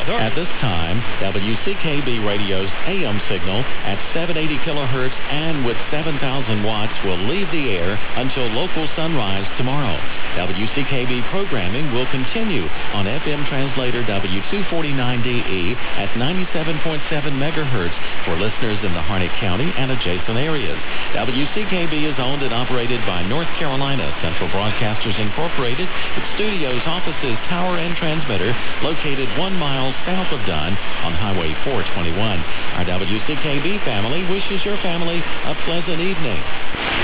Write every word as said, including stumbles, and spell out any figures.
At this time, W C K B Radio's A M signal at seven eighty kilohertz and with seven thousand watts will leave the air until local sunrise tomorrow. W C K B programming will continue on F M translator W two forty-nine D E at ninety-seven point seven megahertz for listeners in the Harnett County and adjacent areas. W C K B is owned and operated by North Carolina Central Broadcasters Incorporated, with studios, offices, tower, and transmitter located one mile south of Dunn on Highway four twenty-one. Our W C K B family wishes your family a pleasant evening.